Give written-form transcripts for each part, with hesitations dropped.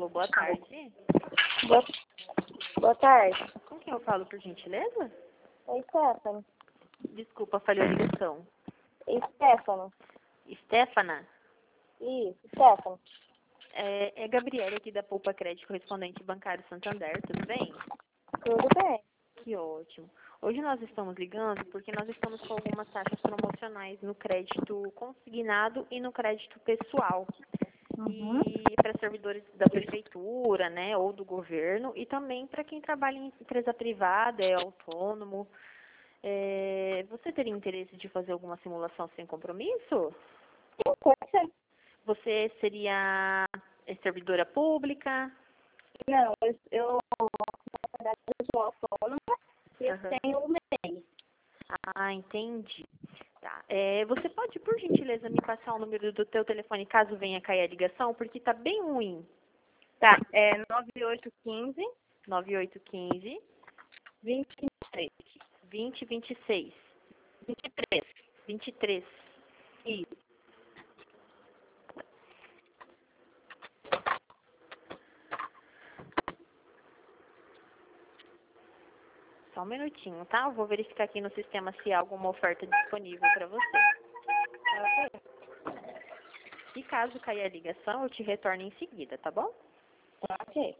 Alô, boa tarde. Boa, boa tarde. Com quem eu falo, por gentileza? Oi, Stefano. Desculpa, falhou a ligação. Stefano. Stefana? Isso, Stefano. É Gabriela aqui da Poupa Crédito, correspondente bancário Santander, tudo bem? Tudo bem? Que ótimo. Hoje nós estamos ligando porque nós estamos com algumas taxas promocionais no crédito consignado e no crédito pessoal. Uhum. E para servidores da prefeitura, né, ou do governo, e também para quem trabalha em empresa privada, é autônomo. Você teria interesse de fazer alguma simulação sem compromisso? Pode ser. Você seria servidora pública? Não, na verdade, eu sou autônoma e eu Aham. tenho um MEI. Ah, entendi. Tá. Você pode, por gentileza, me passar o número do teu telefone caso venha cair a ligação? Porque tá bem ruim. Tá, é 9815 9815 2023. 2026 23. 23. Isso. Só um minutinho, tá? Eu vou verificar aqui no sistema se há alguma oferta disponível para você. Ok. E caso caia a ligação, eu te retorno em seguida, tá bom? Ok.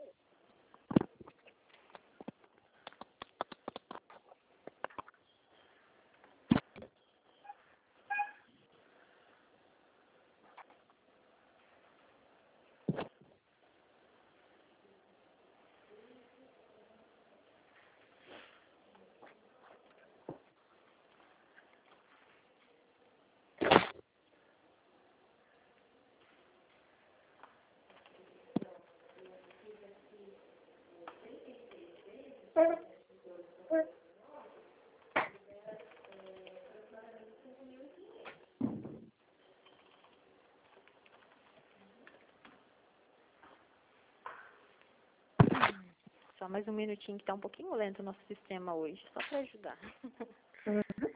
Só mais um minutinho que tá um pouquinho lento o nosso sistema hoje, só para ajudar. Uhum.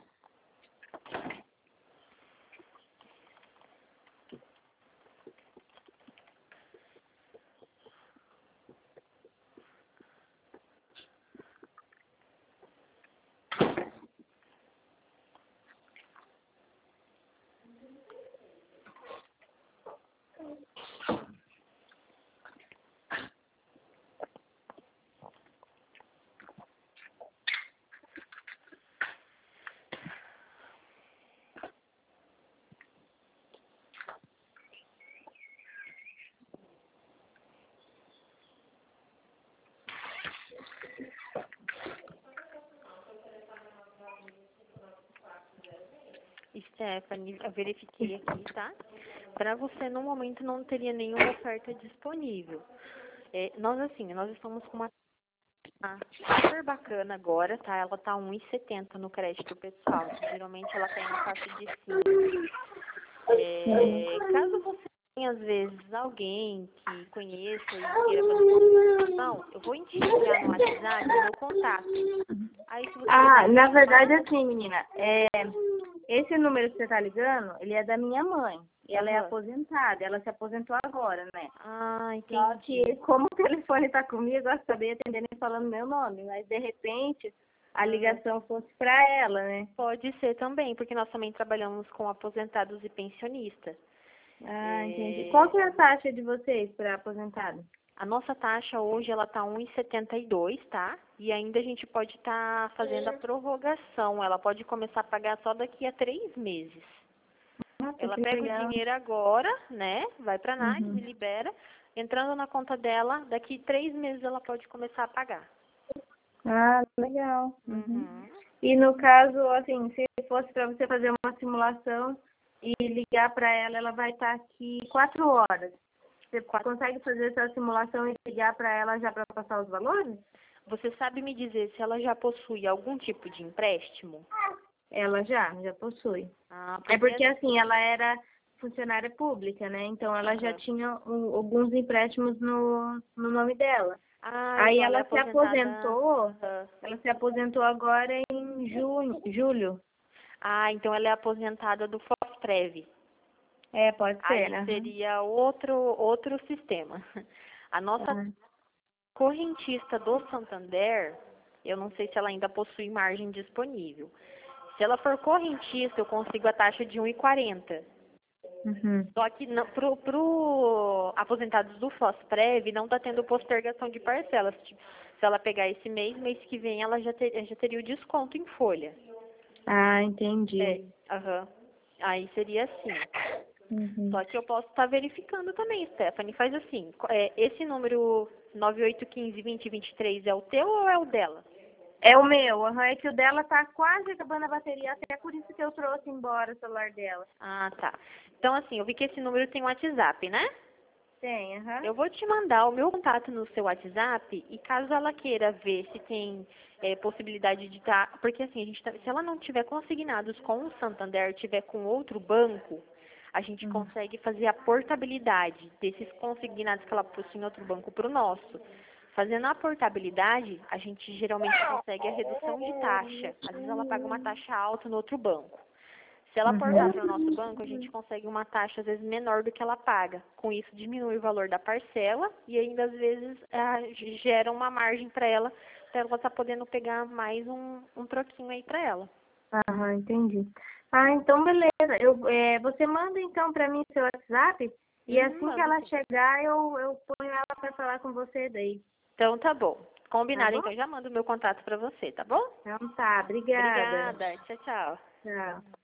Stephanie, eu verifiquei aqui, tá? Para você, no momento, não teria nenhuma oferta disponível. Nós estamos com uma super bacana agora, tá? Ela tá 1,70 no crédito pessoal. Geralmente ela tem na faixa de 5. Caso você tenha, às vezes, alguém que conheça e queira fazer uma simulação, eu vou te enviar no WhatsApp o meu contato. Aí, se você Na verdade, assim, menina, esse número que você tá ligando, ele é da minha mãe. E ela é Aham. aposentada, ela se aposentou agora, né? Ah, Só entendi. que, como o telefone tá comigo, eu acabei atendendo e falando meu nome, mas de repente a ligação fosse para ela, né? Pode ser também, porque nós também trabalhamos com aposentados e pensionistas. Ah, entendi. É, Qual que é a taxa de vocês para aposentado? A nossa taxa hoje ela tá 1,72, tá? E ainda a gente pode estar fazendo a prorrogação. Ela pode começar a pagar só daqui a 3 meses. Nossa, Ela que pega o legal. dinheiro agora, né? Vai para a ANAD, Uhum. libera. Entrando na conta dela, daqui 3 meses ela pode começar a pagar. Ah, legal. Uhum. Uhum. E no caso, assim, se fosse para você fazer uma simulação e ligar para ela, ela vai estar aqui 4 horas. Você consegue fazer essa simulação e ligar para ela já para passar os valores? Você sabe me dizer se ela já possui algum tipo de empréstimo? Ela já possui. Ah, É porque, assim, ela era funcionária pública, né? Então, ela já Aham. tinha alguns empréstimos no nome dela. Ah, Aí então ela é ela aposentada. Aham. se aposentou agora em julho. Ah, então ela é aposentada do Fosprev. É, pode ser, Aí né? Uhum. seria outro sistema. A nossa correntista do Santander, eu não sei se ela ainda possui margem disponível. Se ela for correntista, eu consigo a taxa de 1,40. Só que pro aposentados do FOSPREV não está tendo postergação de parcelas. Tipo, se ela pegar esse mês, mês que vem ela já teria o desconto em folha. Ah, entendi. Aí seria assim. Só que eu posso estar verificando também, Stephanie. Faz assim, esse número 98152023 é o teu ou é o dela? É o meu, é que o dela tá quase acabando a bateria, até por isso que eu trouxe embora o celular dela. Ah, tá. Então, assim, eu vi que esse número tem WhatsApp, né? Tem, Eu vou te mandar o meu contato no seu WhatsApp e caso ela queira ver se tem possibilidade de estar... Porque, assim, se ela não tiver consignados com o Santander, tiver com outro banco, a gente consegue fazer a portabilidade desses consignados que ela possui em outro banco para o nosso. Fazendo a portabilidade, a gente geralmente consegue a redução de taxa. Às vezes ela paga uma taxa alta no outro banco. Se ela portar para o nosso banco, a gente consegue uma taxa às vezes menor do que ela paga. Com isso diminui o valor da parcela e ainda às vezes gera uma margem para ela estar podendo pegar mais um troquinho aí para ela. Entendi. Ah, então beleza. Você manda então para mim seu WhatsApp e assim que ela chegar eu ponho ela para falar com você daí. Então tá bom. Combinado, Tá bom? então já mando o meu contato para você, tá bom? Então tá, obrigada. Obrigada. Tchau, tchau. Tchau.